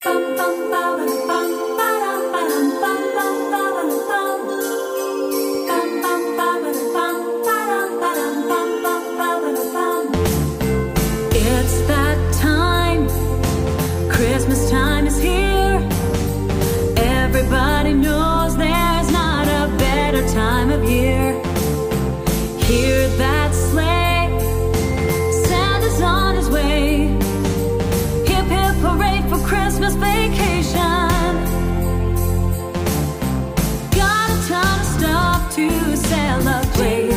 It's that time. Christmas time is here. Everybody knows there's not a better time of year. Hear that sleigh, Santa's on his way. Hip hip hooray for Christmas vacation. Got a ton of stuff to celebrate.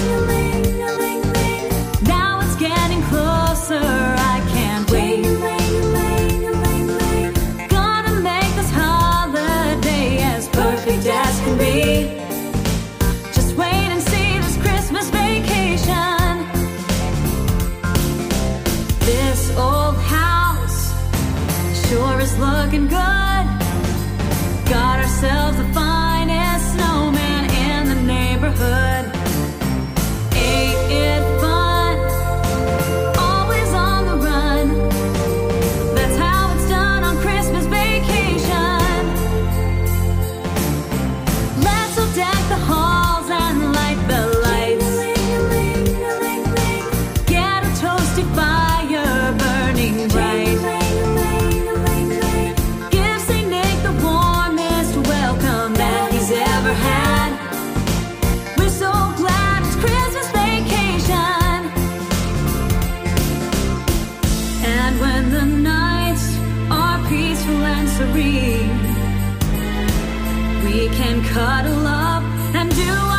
Now it's getting closer, I can't wait. Gonna make this holiday as perfect as can be. Just wait and see this Christmas vacation. This old house sure is looking good. Got ourselves the finest snowman in the neighborhood. Ain't it fun? Always on the run. That's how it's done on Christmas vacation. Let's all deck the halls and light the lights. Get a toasty fire burning bright. Give St. Nick the warmest welcome that he's ever had. We're so glad it's Christmas vacation. And when the nights are peaceful and serene, we can cuddle up and do